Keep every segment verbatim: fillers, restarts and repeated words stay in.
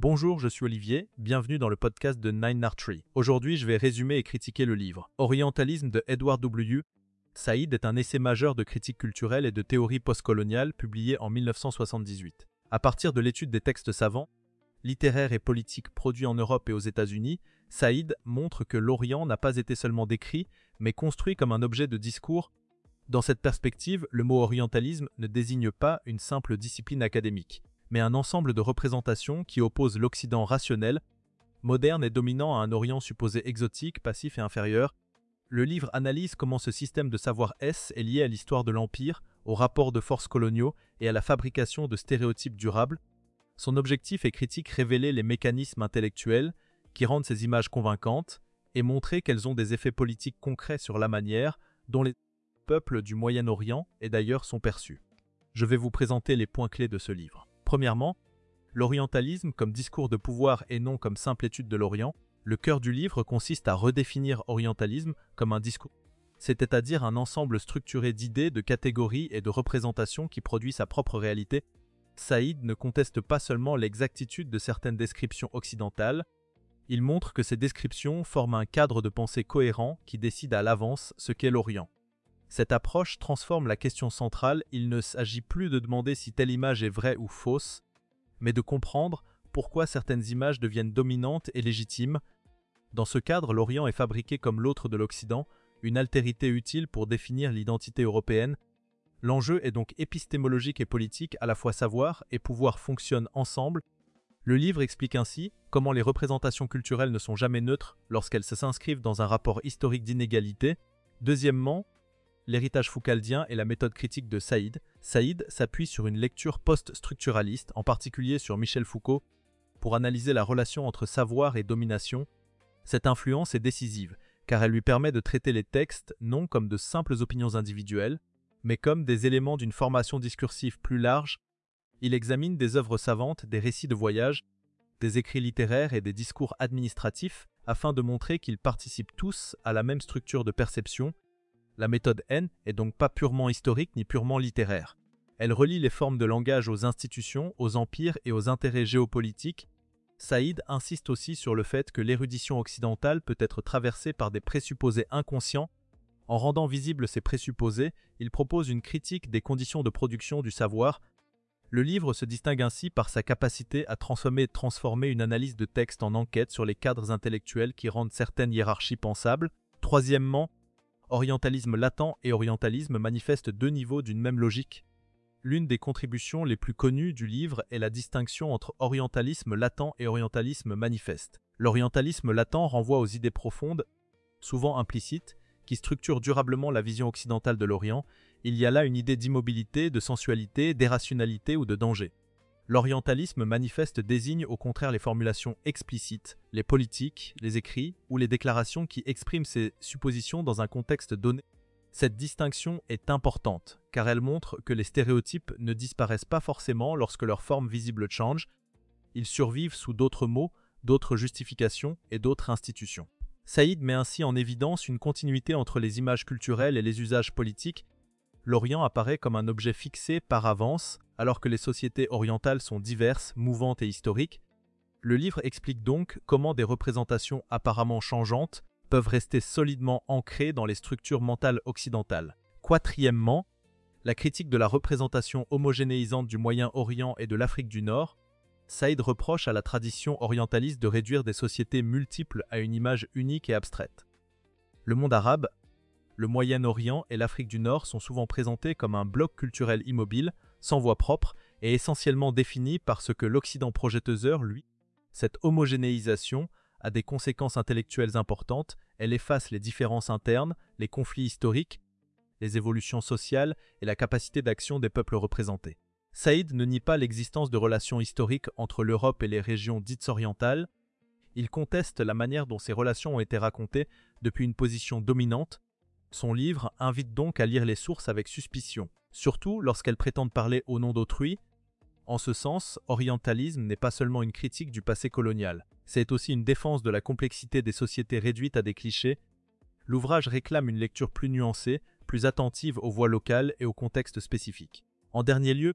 Bonjour, je suis Olivier, bienvenue dans le podcast de Nine Archery. Aujourd'hui, je vais résumer et critiquer le livre Orientalisme de Edward W. Said est un essai majeur de critique culturelle et de théorie postcoloniale publié en mille neuf cent soixante-dix-huit. À partir de l'étude des textes savants, littéraires et politiques produits en Europe et aux États-Unis, Said montre que l'Orient n'a pas été seulement décrit, mais construit comme un objet de discours. Dans cette perspective, le mot orientalisme ne désigne pas une simple discipline académique, mais un ensemble de représentations qui opposent l'Occident rationnel, moderne et dominant à un Orient supposé exotique, passif et inférieur. Le livre analyse comment ce système de savoir-être est lié à l'histoire de l'Empire, aux rapports de force coloniaux et à la fabrication de stéréotypes durables. Son objectif est critique révéler les mécanismes intellectuels qui rendent ces images convaincantes et montrer qu'elles ont des effets politiques concrets sur la manière dont les peuples du Moyen-Orient et d'ailleurs sont perçus. Je vais vous présenter les points clés de ce livre. Premièrement, l'orientalisme comme discours de pouvoir et non comme simple étude de l'Orient. Le cœur du livre consiste à redéfinir orientalisme comme un discours, c'est-à-dire un ensemble structuré d'idées, de catégories et de représentations qui produit sa propre réalité. Said ne conteste pas seulement l'exactitude de certaines descriptions occidentales, il montre que ces descriptions forment un cadre de pensée cohérent qui décide à l'avance ce qu'est l'Orient. Cette approche transforme la question centrale, il ne s'agit plus de demander si telle image est vraie ou fausse, mais de comprendre pourquoi certaines images deviennent dominantes et légitimes. Dans ce cadre, l'Orient est fabriqué comme l'autre de l'Occident, une altérité utile pour définir l'identité européenne. L'enjeu est donc épistémologique et politique, à la fois savoir et pouvoir fonctionnent ensemble. Le livre explique ainsi comment les représentations culturelles ne sont jamais neutres lorsqu'elles s'inscrivent dans un rapport historique d'inégalité. Deuxièmement, l'héritage foucaldien et la méthode critique de Said. Said s'appuie sur une lecture post-structuraliste, en particulier sur Michel Foucault, pour analyser la relation entre savoir et domination. Cette influence est décisive, car elle lui permet de traiter les textes non comme de simples opinions individuelles, mais comme des éléments d'une formation discursive plus large. Il examine des œuvres savantes, des récits de voyage, des écrits littéraires et des discours administratifs, afin de montrer qu'ils participent tous à la même structure de perception. La méthode N est donc pas purement historique ni purement littéraire. Elle relie les formes de langage aux institutions, aux empires et aux intérêts géopolitiques. Said insiste aussi sur le fait que l'érudition occidentale peut être traversée par des présupposés inconscients. En rendant visibles ces présupposés, il propose une critique des conditions de production du savoir. Le livre se distingue ainsi par sa capacité à transformer et transformer une analyse de texte en enquête sur les cadres intellectuels qui rendent certaines hiérarchies pensables. Troisièmement, orientalisme latent et orientalisme manifestent deux niveaux d'une même logique. L'une des contributions les plus connues du livre est la distinction entre orientalisme latent et orientalisme manifeste. L'orientalisme latent renvoie aux idées profondes, souvent implicites, qui structurent durablement la vision occidentale de l'Orient. Il y a là une idée d'immobilité, de sensualité, d'irrationalité ou de danger. L'orientalisme manifeste désigne au contraire les formulations explicites, les politiques, les écrits ou les déclarations qui expriment ces suppositions dans un contexte donné. Cette distinction est importante, car elle montre que les stéréotypes ne disparaissent pas forcément lorsque leur forme visible change. Ils survivent sous d'autres mots, d'autres justifications et d'autres institutions. Said met ainsi en évidence une continuité entre les images culturelles et les usages politiques. L'Orient apparaît comme un objet fixé par avance, alors que les sociétés orientales sont diverses, mouvantes et historiques. Le livre explique donc comment des représentations apparemment changeantes peuvent rester solidement ancrées dans les structures mentales occidentales. Quatrièmement, la critique de la représentation homogénéisante du Moyen-Orient et de l'Afrique du Nord. Said reproche à la tradition orientaliste de réduire des sociétés multiples à une image unique et abstraite. Le monde arabe, le Moyen-Orient et l'Afrique du Nord sont souvent présentés comme un bloc culturel immobile, sans voix propre et essentiellement défini par ce que l'Occident projeteur, lui. Cette homogénéisation a des conséquences intellectuelles importantes, elle efface les différences internes, les conflits historiques, les évolutions sociales et la capacité d'action des peuples représentés. Said ne nie pas l'existence de relations historiques entre l'Europe et les régions dites orientales. Il conteste la manière dont ces relations ont été racontées depuis une position dominante. Son livre invite donc à lire les sources avec suspicion, surtout lorsqu'elles prétendent parler au nom d'autrui. En ce sens, orientalisme n'est pas seulement une critique du passé colonial, c'est aussi une défense de la complexité des sociétés réduites à des clichés. L'ouvrage réclame une lecture plus nuancée, plus attentive aux voix locales et aux contextes spécifiques. En dernier lieu,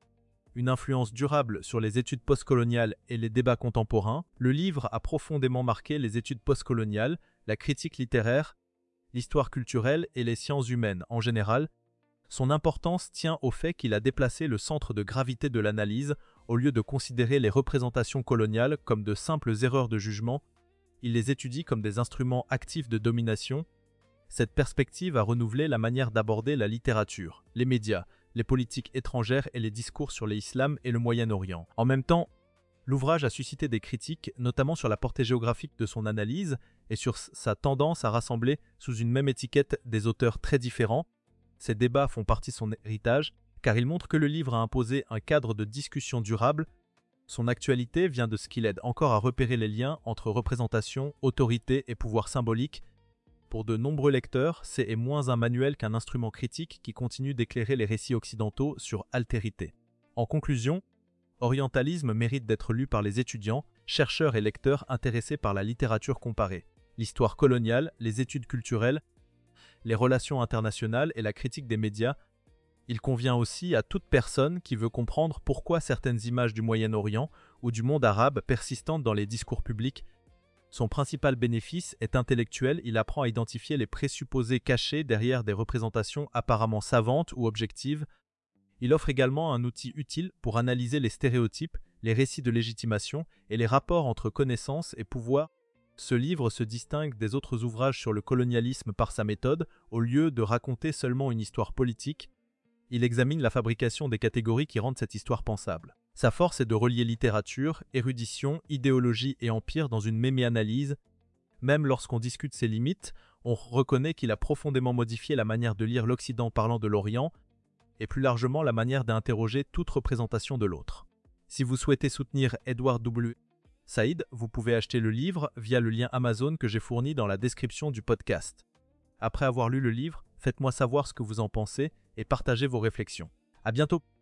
une influence durable sur les études postcoloniales et les débats contemporains, le livre a profondément marqué les études postcoloniales, la critique littéraire, l'histoire culturelle et les sciences humaines en général. Son importance tient au fait qu'il a déplacé le centre de gravité de l'analyse. Au lieu de considérer les représentations coloniales comme de simples erreurs de jugement, il les étudie comme des instruments actifs de domination. Cette perspective a renouvelé la manière d'aborder la littérature, les médias, les politiques étrangères et les discours sur l'islam et le Moyen-Orient. En même temps, l'ouvrage a suscité des critiques, notamment sur la portée géographique de son analyse et sur sa tendance à rassembler sous une même étiquette des auteurs très différents. Ces débats font partie de son héritage, car ils montrent que le livre a imposé un cadre de discussion durable. Son actualité vient de ce qu'il aide encore à repérer les liens entre représentation, autorité et pouvoir symbolique. Pour de nombreux lecteurs, c'est moins un manuel qu'un instrument critique qui continue d'éclairer les récits occidentaux sur altérité. En conclusion, Orientalisme mérite d'être lu par les étudiants, chercheurs et lecteurs intéressés par la littérature comparée, l'histoire coloniale, les études culturelles, les relations internationales et la critique des médias. Il convient aussi à toute personne qui veut comprendre pourquoi certaines images du Moyen-Orient ou du monde arabe persistent dans les discours publics. Son principal bénéfice est intellectuel, il apprend à identifier les présupposés cachés derrière des représentations apparemment savantes ou objectives. Il offre également un outil utile pour analyser les stéréotypes, les récits de légitimation et les rapports entre connaissance et pouvoir. Ce livre se distingue des autres ouvrages sur le colonialisme par sa méthode. Au lieu de raconter seulement une histoire politique, il examine la fabrication des catégories qui rendent cette histoire pensable. Sa force est de relier littérature, érudition, idéologie et empire dans une méméanalyse. Même lorsqu'on discute ses limites, on reconnaît qu'il a profondément modifié la manière de lire l'Occident parlant de l'Orient et plus largement la manière d'interroger toute représentation de l'autre. Si vous souhaitez soutenir Edward W. Said, vous pouvez acheter le livre via le lien Amazon que j'ai fourni dans la description du podcast. Après avoir lu le livre, faites-moi savoir ce que vous en pensez et partagez vos réflexions. À bientôt!